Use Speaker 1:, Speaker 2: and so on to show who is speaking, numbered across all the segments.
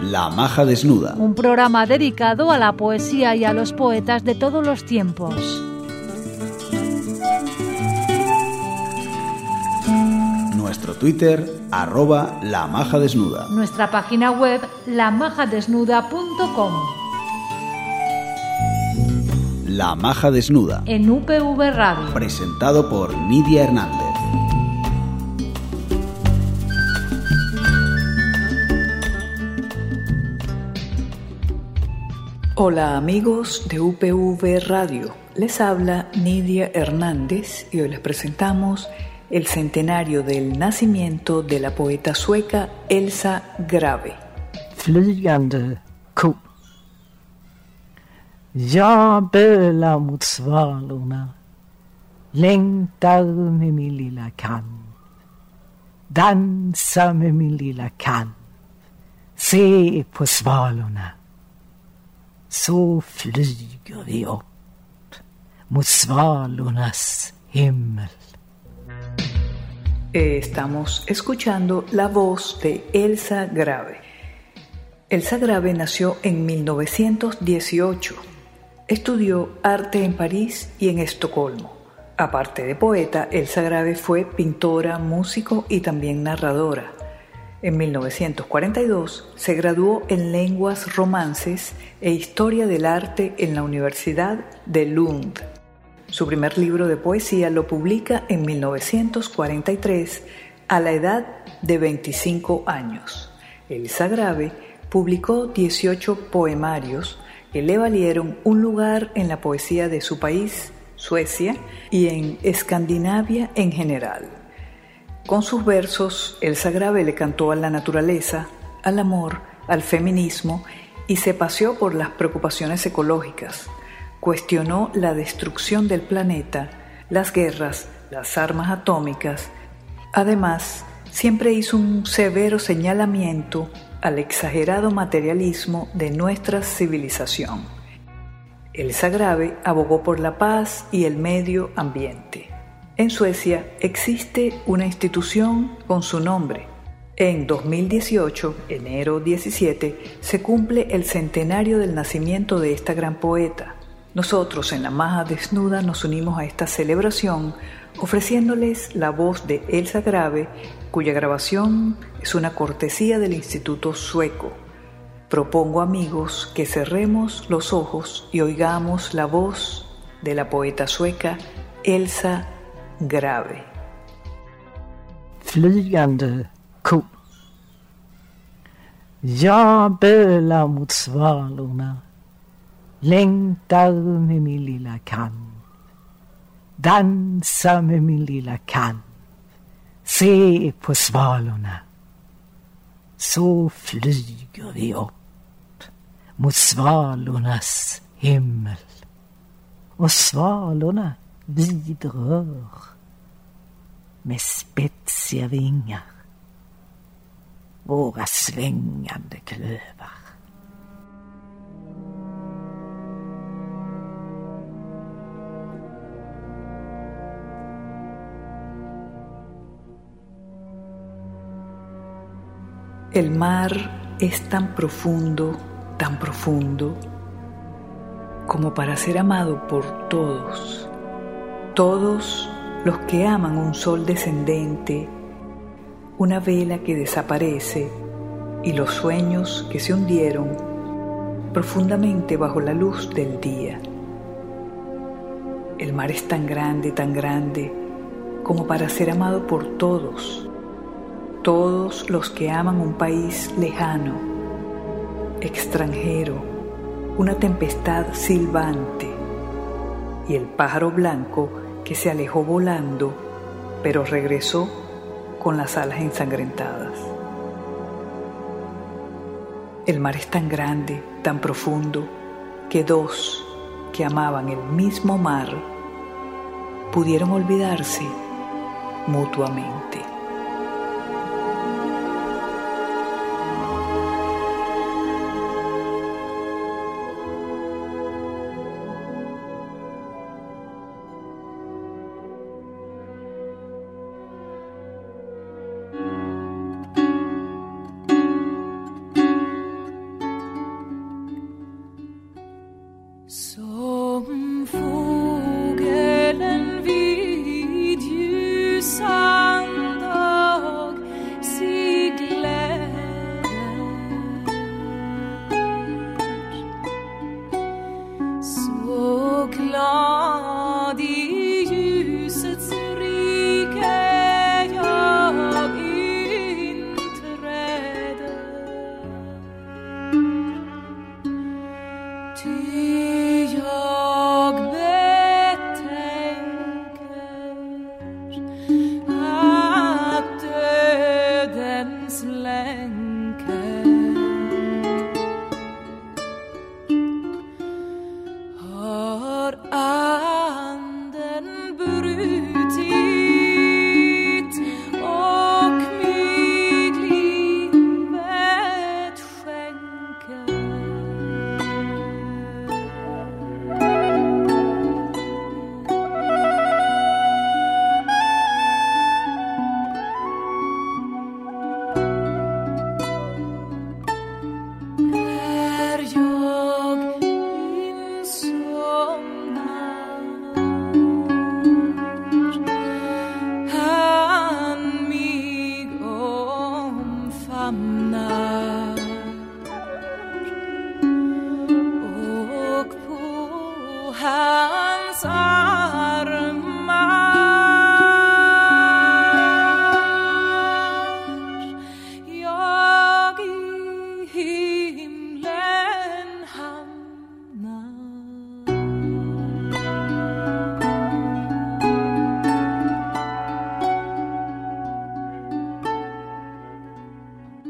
Speaker 1: La Maja Desnuda.
Speaker 2: Un programa dedicado a la poesía y a los poetas de todos los tiempos.
Speaker 1: Nuestro Twitter, @lamajadesnuda.
Speaker 2: Nuestra página web, lamajadesnuda.com.
Speaker 1: La Maja Desnuda.
Speaker 2: En UPV Radio.
Speaker 1: Presentado por Nidia Hernández.
Speaker 3: Hola amigos de UPV Radio, les habla Nidia Hernández y hoy les presentamos el centenario del nacimiento de la poeta sueca Elsa Grave.
Speaker 4: Flygande ko. Jag bölar mot svalorna, längtar med min lilla kalv, dansar med min lilla kalv, se på svalorna. Så flyger vi upp mot svalornas himmel.
Speaker 3: Estamos escuchando la voz de Elsa Grave. Elsa Grave nació en 1918. Estudió arte en París y en Estocolmo. Aparte de poeta, Elsa Grave fue pintora, músico y también narradora. En 1942 se graduó en lenguas romances e historia del arte en la Universidad de Lund. Su primer libro de poesía lo publica en 1943 a la edad de 25 años. Elsa Grave publicó 18 poemarios que le valieron un lugar en la poesía de su país, Suecia, y en Escandinavia en general. Con sus versos, Elsa Grave le cantó a la naturaleza, al amor, al feminismo y se paseó por las preocupaciones ecológicas. Cuestionó la destrucción del planeta, las guerras, las armas atómicas. Además, siempre hizo un severo señalamiento al exagerado materialismo de nuestra civilización. Elsa Grave abogó por la paz y el medio ambiente. En Suecia existe una institución con su nombre. En 2018, enero 17, se cumple el centenario del nacimiento de esta gran poeta. Nosotros en La Maja Desnuda nos unimos a esta celebración ofreciéndoles la voz de Elsa Grave, cuya grabación es una cortesía del Instituto Sueco. Propongo, amigos, que cerremos los ojos y oigamos la voz de la poeta sueca Elsa Grave.
Speaker 4: Flygande ko. Jag bölar mot svalorna, längtar med min lilla kalv, dansar med min lilla kalv, se på svalorna. Så flyger vi upp mot svalornas himmel. Och svalorna vidrör med spetsiga vingar våra svängande klövar.
Speaker 3: El mar es tan profundo, como para ser amado por todos. Todos los que aman un sol descendente, una vela que desaparece y los sueños que se hundieron profundamente bajo la luz del día. El mar es tan grande, como para ser amado por todos. Todos los que aman un país lejano, extranjero, una tempestad silbante y el pájaro blanco que se alejó volando, pero regresó con las alas ensangrentadas. El mar es tan grande, tan profundo, que dos que amaban el mismo mar pudieron olvidarse mutuamente.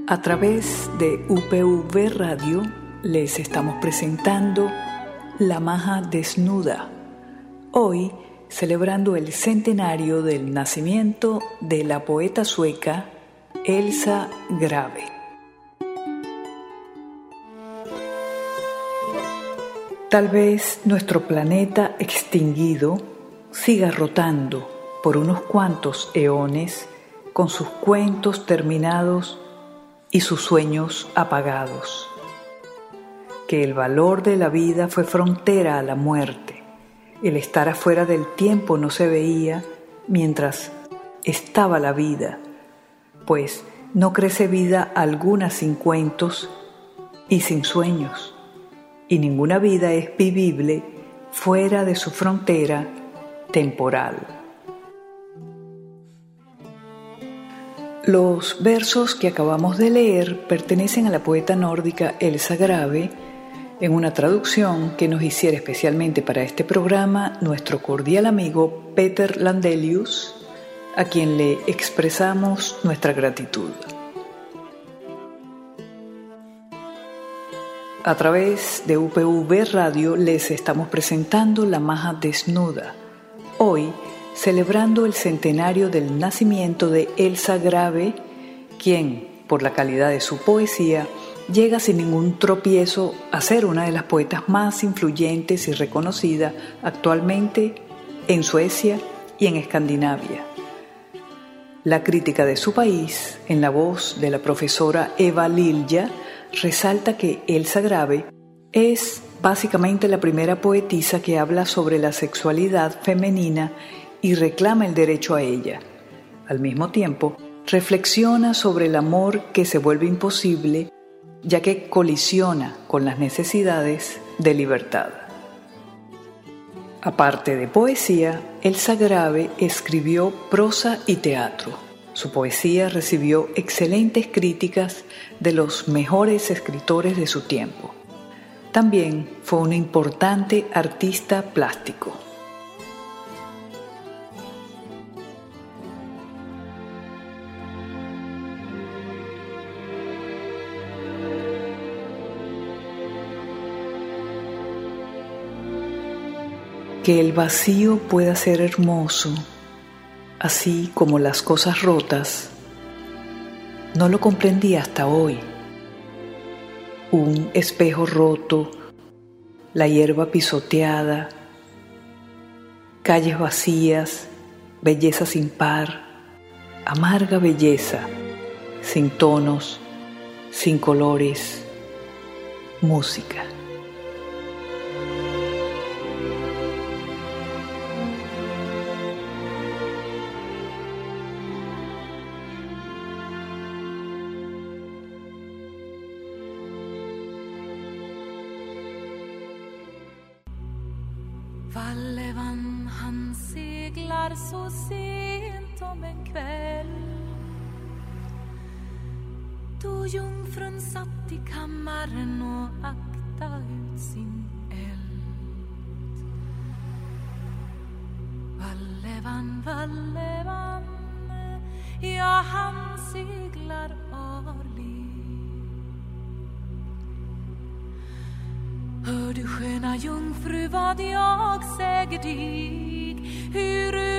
Speaker 3: A través de UPV Radio les estamos presentando La Maja Desnuda, hoy celebrando el centenario del nacimiento de la poeta sueca Elsa Grave. Tal vez nuestro planeta extinguido siga rotando por unos cuantos eones con sus cuentos terminados y sus sueños apagados. Que el valor de la vida fue frontera a la muerte. El estar afuera del tiempo no se veía mientras estaba la vida, pues no crece vida alguna sin cuentos y sin sueños, y ninguna vida es vivible fuera de su frontera temporal. Los versos que acabamos de leer pertenecen a la poeta nórdica Elsa Grave, en una traducción que nos hiciera especialmente para este programa nuestro cordial amigo Peter Landelius, a quien le expresamos nuestra gratitud. A través de UPV Radio les estamos presentando La Maja Desnuda, hoy celebrando el centenario del nacimiento de Elsa Grave, quien, por la calidad de su poesía, llega sin ningún tropiezo a ser una de las poetas más influyentes y reconocidas actualmente en Suecia y en Escandinavia. La crítica de su país, en la voz de la profesora Eva Lilja, resalta que Elsa Grave es básicamente la primera poetisa que habla sobre la sexualidad femenina y reclama el derecho a ella. Al mismo tiempo, reflexiona sobre el amor que se vuelve imposible, ya que colisiona con las necesidades de libertad. Aparte de poesía, Elsa Grave escribió prosa y teatro. Su poesía recibió excelentes críticas de los mejores escritores de su tiempo. También fue un importante artista plástico. Que el vacío pueda ser hermoso, así como las cosas rotas, no lo comprendí hasta hoy. Un espejo roto, la hierba pisoteada, calles vacías, belleza sin par, amarga belleza, sin tonos, sin colores, música.
Speaker 5: Vallevan han seglar så sent om en kväll då jungfrun satt i kammaren och akta ut sin eld. Vallevan, Vallevan, ja han seglar arlig. Hör du sköna jungfru vad jag säger dig, hur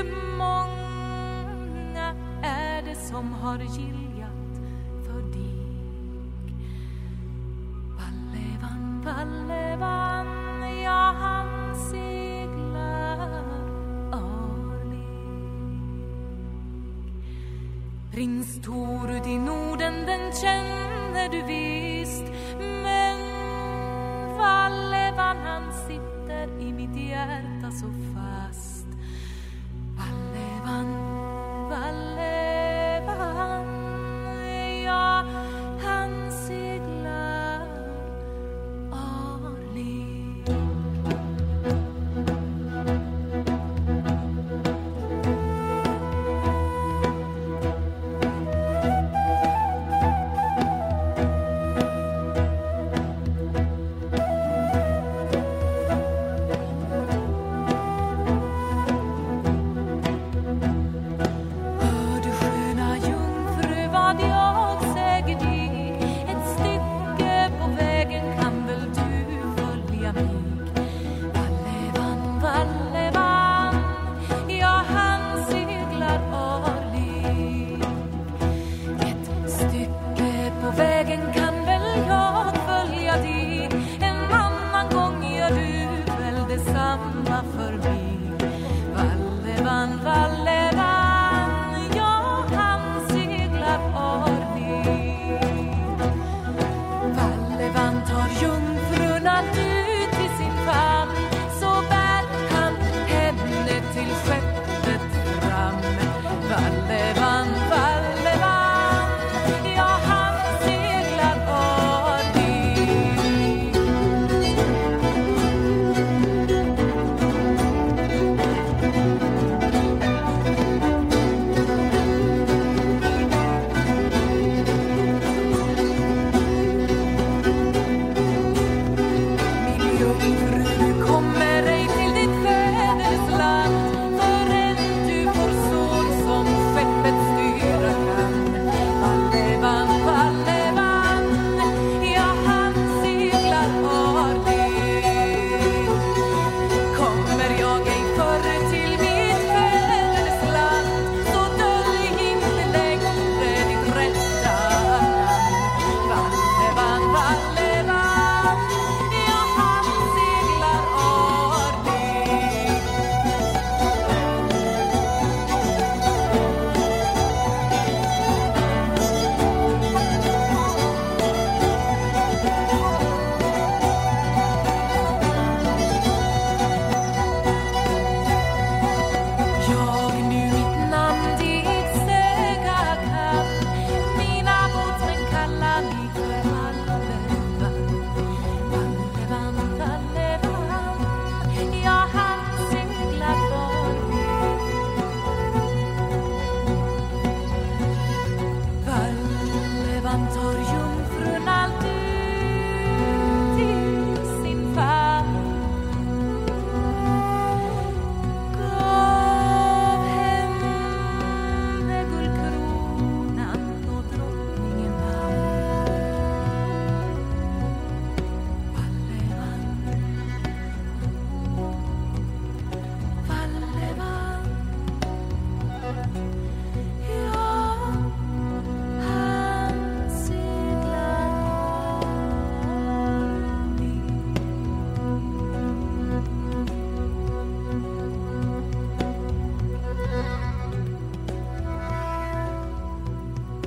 Speaker 5: många är det som har giljat för dig? Vallevan, Vallevan, ja han seglar arlig. Prins Torud i Norden den känner du visst, men Vallevan han sitter i mitt hjärta så fast. Vallevan, Vallevan, ja han seglar arlig. Hör du sköna jungfru vad jag säger dig,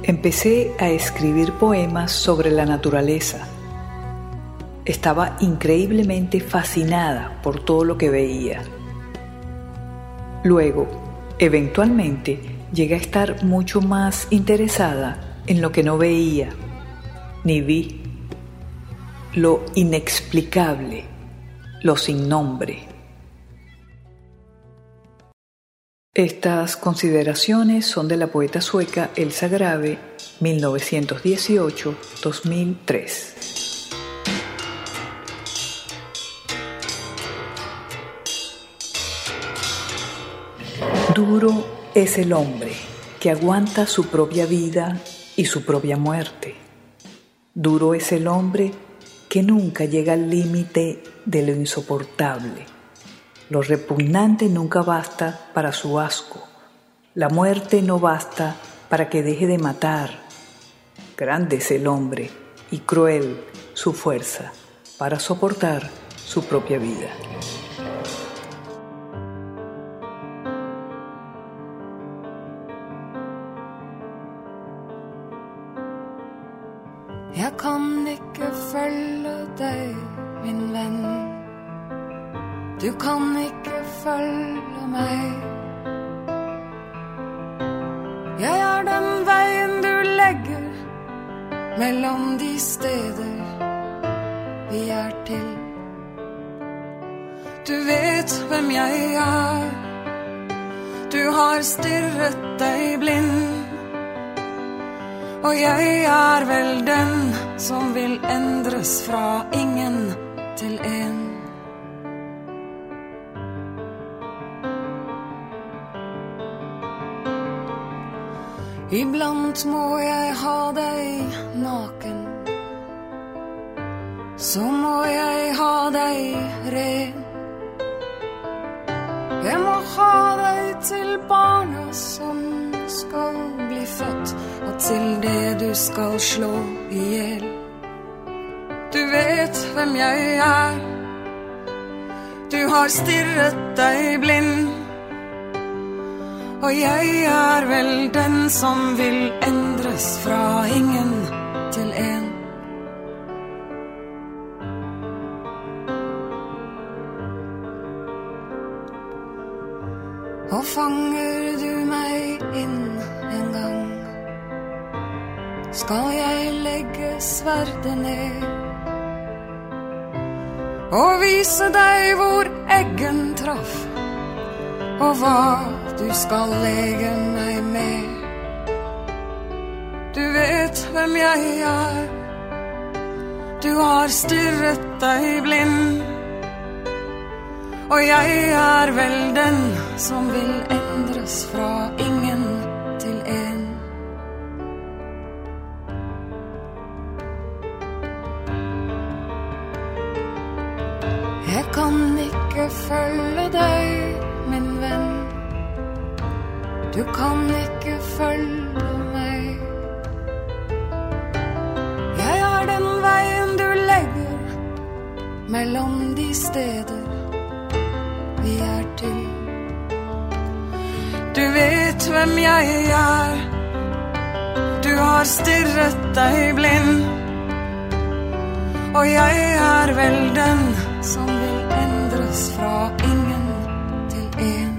Speaker 3: Empecé a escribir poemas sobre la naturaleza. Estaba increíblemente fascinada por todo lo que veía. Luego, eventualmente, llegué a estar mucho más interesada en lo que no veía ni vi, lo inexplicable, lo sin nombre. Estas consideraciones son de la poeta sueca Elsa Grave, 1918-2003. Duro es el hombre que aguanta su propia vida y su propia muerte. Duro es el hombre que nunca llega al límite de lo insoportable. Lo repugnante nunca basta para su asco. La muerte no basta para que deje de matar. Grande es el hombre y cruel su fuerza para soportar su propia vida.
Speaker 5: Jeg kan ikke følge deg, min venn. Du kan ikke følge meg. Jeg er den veien du legger mellom de steder vi er til. Du vet hvem jeg er. Du har stirret deg blind. Og jeg er vel den som vil endres fra ingen til en. Iblant må jeg ha deg naken. Så må jeg ha deg ren. Jeg må ha deg til barna som skal bli født, og til det du skal slå ihjel. Du vet hvem jeg er. Du har stirret deg blind. Og jeg er vel den som vil endres fra ingen til en. Og fanger du meg inn en gang, skal jeg legge sverdet ned og vise deg hvor eggen traff, og hva du skal lege meg med. Du vet hvem jeg er. Du har stirret deg blind. Og jeg er vel den som vil endres fra ingen til en. Jeg kan ikke følge deg, min venn. Du kan ikke følge meg. Jeg er den veien du legger mellom de steder vi er til. Du vet hvem jeg er. Du har stirret deg blind. Og jeg er vel den som vil endres fra ingen til en.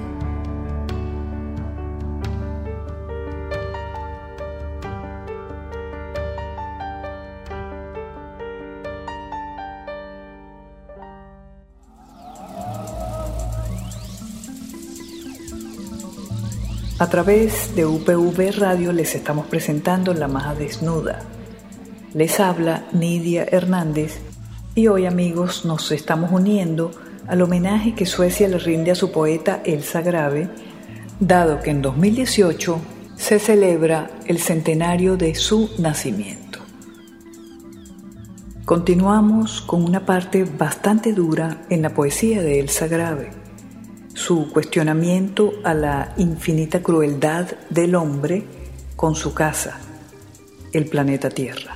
Speaker 3: A través de UPV Radio les estamos presentando La Maja Desnuda. Les habla Nidia Hernández y hoy, amigos, nos estamos uniendo al homenaje que Suecia le rinde a su poeta Elsa Grave, dado que en 2018 se celebra el centenario de su nacimiento. Continuamos con una parte bastante dura en la poesía de Elsa Grave. Su cuestionamiento a la infinita crueldad del hombre con su casa, el planeta Tierra.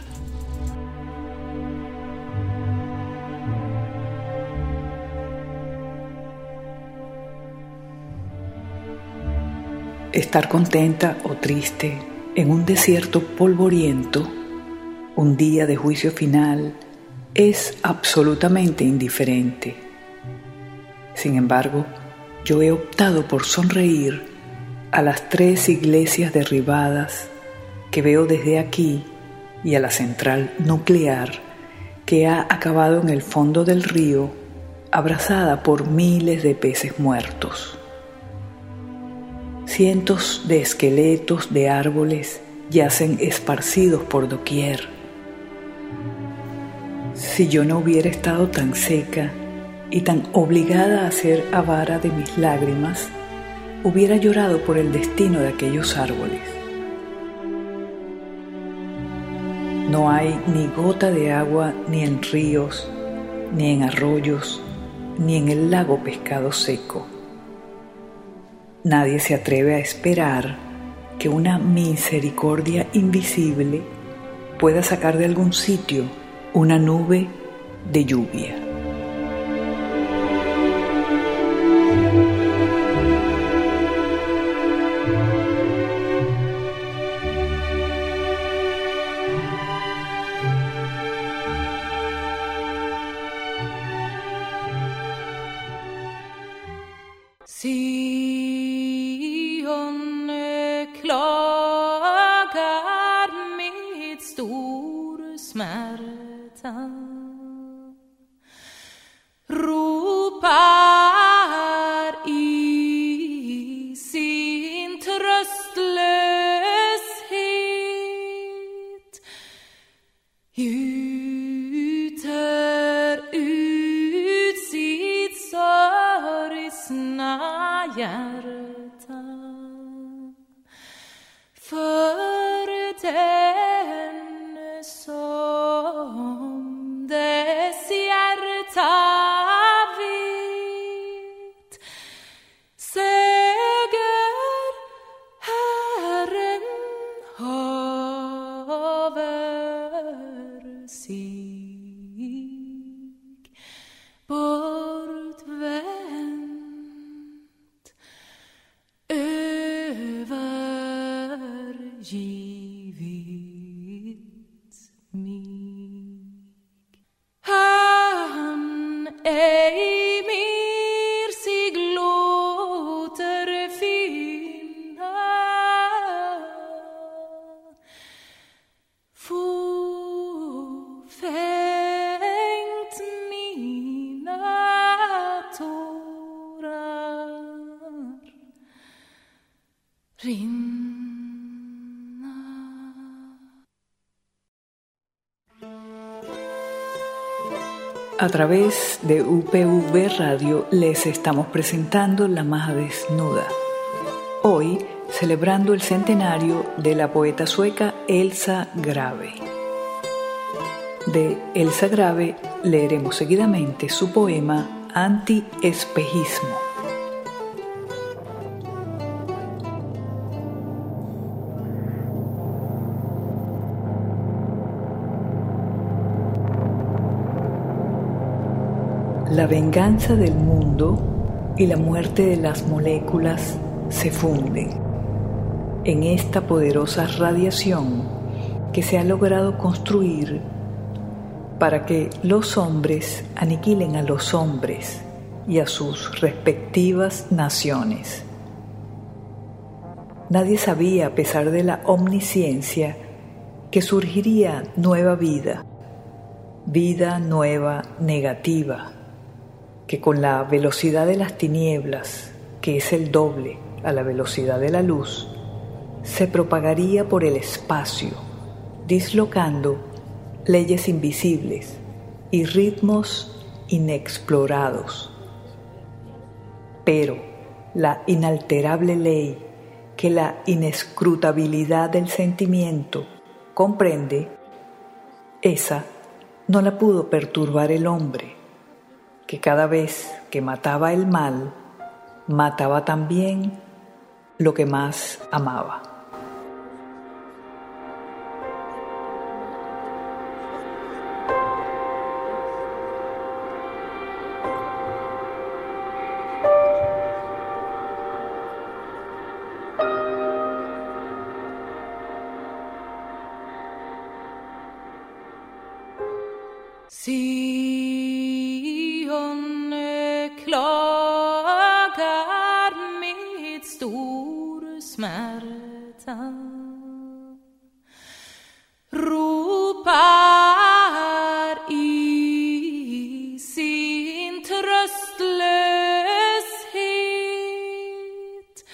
Speaker 3: Estar contenta o triste En un desierto polvoriento, un día de juicio final es absolutamente indiferente. Sin embargo, yo he optado por sonreír a las 3 iglesias derribadas que veo desde aquí y a la central nuclear que ha acabado en el fondo del río, abrazada por miles de peces muertos. Cientos de esqueletos de árboles yacen esparcidos por doquier. Si yo no hubiera estado tan seca y tan obligada a ser avara de mis lágrimas, hubiera llorado por el destino de aquellos árboles. No hay ni gota de agua ni en ríos, ni en arroyos, ni en el lago pescado seco. Nadie se atreve a esperar que una misericordia invisible pueda sacar de algún sitio una nube de lluvia.
Speaker 6: Sion klagar med stor smärta, ropar i sin tröstlöshet, gjuter ut sitt sorgsna hjärta för den som dess hjärta vet. Säger Herren haver sig bortvänt, övergivit mig. Han ej mer sig låter finna, fåfängt mina tårar rinna.
Speaker 3: A través de UPV Radio les estamos presentando La Maja Desnuda. Hoy celebrando el centenario de la poeta sueca Elsa Grave. De Elsa Grave leeremos seguidamente su poema Anti-espejismo. La venganza del mundo y la muerte de las moléculas se funden en esta poderosa radiación que se ha logrado construir para que los hombres aniquilen a los hombres y a sus respectivas naciones. Nadie sabía, a pesar de la omnisciencia, que surgiría nueva vida, vida nueva negativa, que con la velocidad de las tinieblas, que es el doble a la velocidad de la luz, se propagaría por el espacio, dislocando leyes invisibles y ritmos inexplorados. Pero la inalterable ley que la inescrutabilidad del sentimiento comprende, esa no la pudo perturbar el hombre, que cada vez que mataba el mal, mataba también lo que más amaba.
Speaker 6: Si hon klagar med stor smärta, ropar i sin tröstlöshet,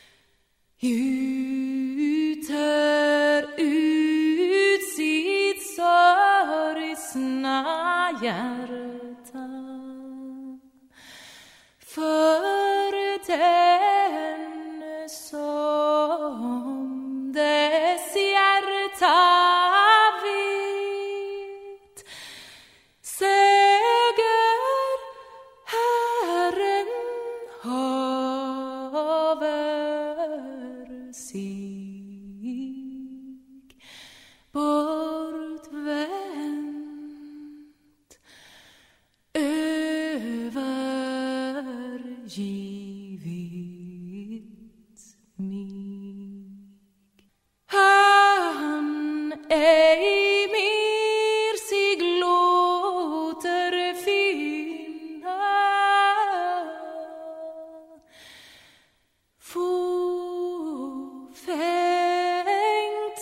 Speaker 6: gjuter ut sitt sorgsna hjärta för den som dess hjärta vet. Säger Herren haver sig bortvänt, övergivit mig. Han ej mer sig låter finna, fåfängt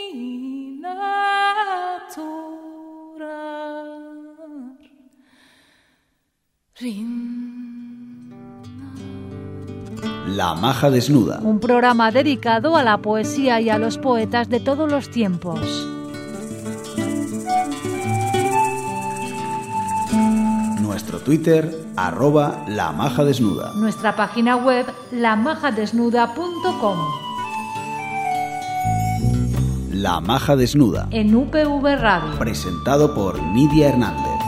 Speaker 6: mina tårar rinna.
Speaker 1: La Maja Desnuda.
Speaker 2: Un programa dedicado a la poesía y a los poetas de todos los tiempos.
Speaker 1: Nuestro Twitter, @lamajadesnuda.
Speaker 2: Nuestra página web, lamajadesnuda.com.
Speaker 1: La Maja Desnuda.
Speaker 2: En UPV Radio.
Speaker 1: Presentado por Nidia Hernández.